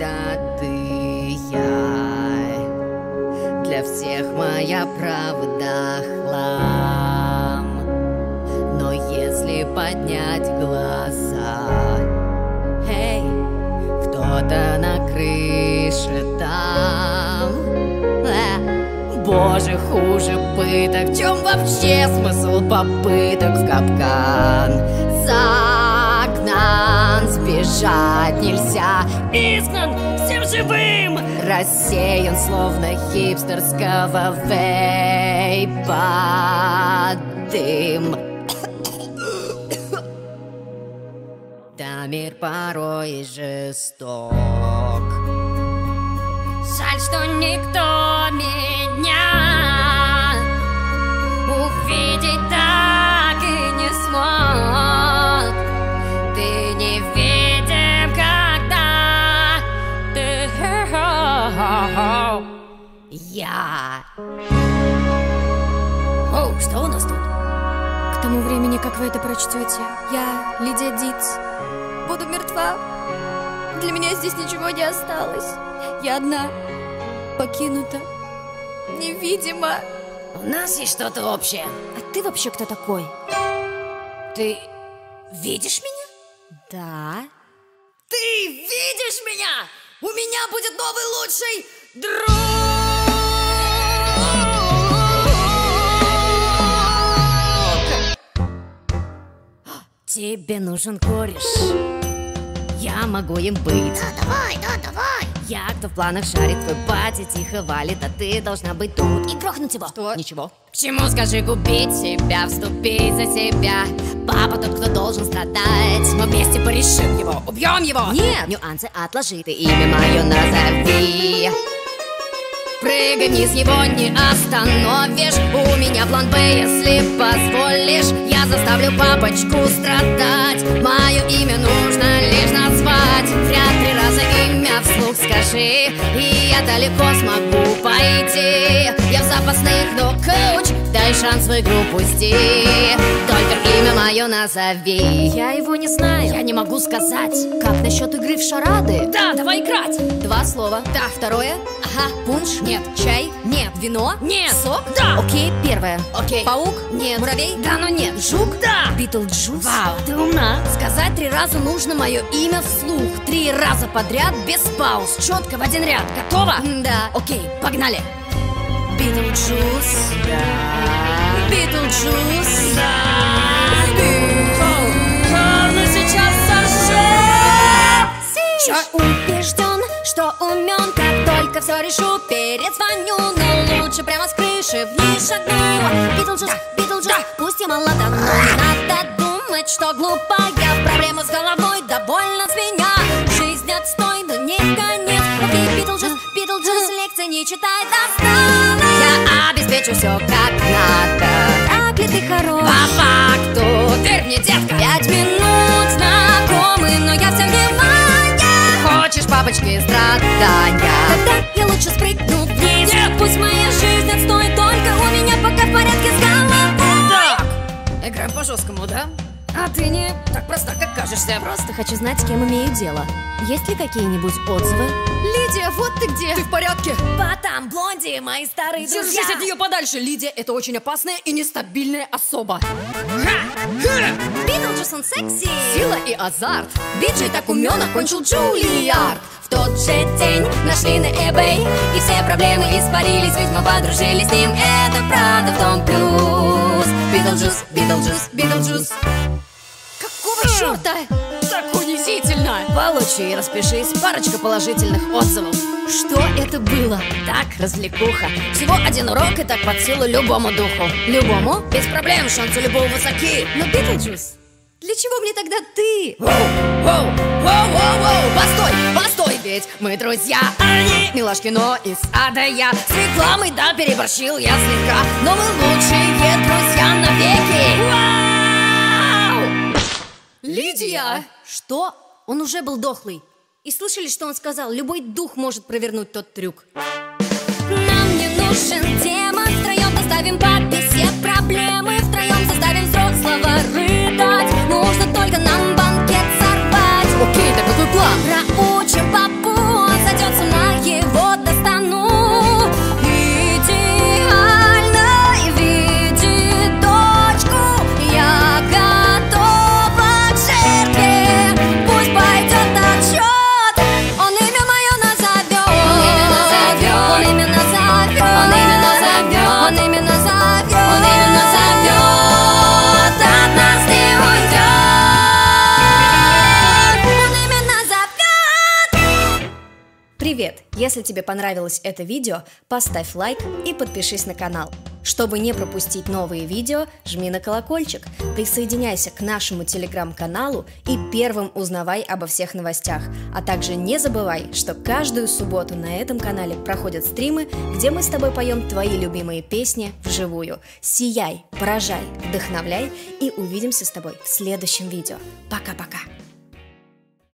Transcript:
когда ты я. Для всех моя правда хлам. Но если поднять глаза, эй, кто-то на крыше там. Боже, хуже пыток. В чем вообще смысл попыток? В капкан загнан, сбежать нельзя. Изгнан всем живым, рассеян, словно хипстерского вейпа дым. Да, мир порой жесток. Жаль, что никто меня увидеть так и не смог. Ты не видим, когда ты я. Оу, что у нас тут? К тому времени, как вы это прочтете, я, Лидия Диц, буду мертва. Для меня здесь ничего не осталось. Я одна, покинута, невидима. У нас есть что-то общее. А ты вообще кто такой? Ты видишь меня? Да. Ты видишь меня? У меня будет новый лучший друг! Тебе нужен кореш. Я могу им быть. Да, давай, да, давай. Я, кто в планах шарит, твой батя тихо валит, а ты должна быть тут и грохнуть его. Что? Ничего. К чему, скажи, губить себя, вступи за себя. Папа тот, кто должен страдать. Мы вместе порешим его, убьем его. Нет, нюансы отложи, ты имя мое назови. Прыгай вниз, его не остановишь. У меня план Б, если позволишь. Я заставлю папочку страдать. Мое имя нужно лишь назвать. Зря 3 раза имя вслух скажи, и я далеко смогу пойти. Я в запасных, но коуч, дай шанс в игру пусти. Только имя мое назови. Я его не знаю. Я не могу сказать. Как насчет игры в шарады? Да, давай играть. 2 слова. Да. Второе. Ага. Пунш? Нет. Чай? Нет. Вино? Нет. Сок? Да. Окей, первое. Окей. Паук? Нет. Муравей? Да, но нет. Жук? Да. Битлджус? Вау, ты умна. Сказать 3 раза нужно мое имя вслух. 3 раза подряд, без пауз. Четко в один ряд. Готово? Да. Окей, погнали. Битлджус. Да. Битлджус. Да. Но сейчас Я убежден, что умен, как только все решу, перезвоню. Но лучше прямо с крыши вниз шагну. Битлджус, Битлджус, пусть я молода, но не надо думать, что глупая. Проблема с головой довольно с меня. Жизнь отстой, но не конец. Окей, Битлджус, Битлджус, лекции не читай, достала. я обеспечу все как надо. Как ли ты хорош? По факту, верь мне, детка. 5 минут знакомы, но я все внимание. Хочешь папочки страдания? Тогда я лучше спрыгну вниз. Нет. Пусть моя жизнь отстой, только у меня пока в порядке с головой. Так, играем по жесткому, да? А ты не так проста, как кажешься. Просто хочу знать, с кем имею дело. Есть ли какие-нибудь отзывы? Лидия, вот ты где? Ты в порядке? Потом, Блонди, мои старые друзья. Держись от нее подальше. Лидия — это очень опасная и нестабильная особа. Битлджус, он секси. Сила и азарт. Биджей так умен, окончил Джулиард. В тот же день нашли на eBay, и все проблемы испарились, ведь мы подружились с ним. Это правда, в том плюс. Битлджус, Битлджус, Битлджус. Какого черта? Так унизительно. Получи и распишись. Парочка положительных отзывов. Что это было? Так, развлекуха. Всего 1 урок, и так под силу любому духу. Любому? Без проблем, шансы любого высоки. Но, Битлджус, для чего мне тогда ты? Воу, воу, воу, воу, воу. Постой, постой, ведь мы друзья. Они милашки, но из ада я. С рекламой, да, переборщил я слегка. Но мы лучшие друзья навеки. Вау! Лидия! Что? Он уже был дохлый. И слышали, что он сказал? Любой дух может провернуть тот трюк. Нам не нужен демон. Втроем доставим папе все проблемы. Втроем заставим взрослого рыдать. Нужно только нам банкет сорвать. Окей, так какой план? Проучим папу Если тебе понравилось это видео, поставь лайк и подпишись на канал. Чтобы не пропустить новые видео, жми на колокольчик, присоединяйся к нашему телеграм-каналу и первым узнавай обо всех новостях. А также не забывай, что каждую субботу на этом канале проходят стримы, где мы с тобой поем твои любимые песни вживую. Сияй, поражай, вдохновляй и увидимся с тобой в следующем видео. Пока-пока!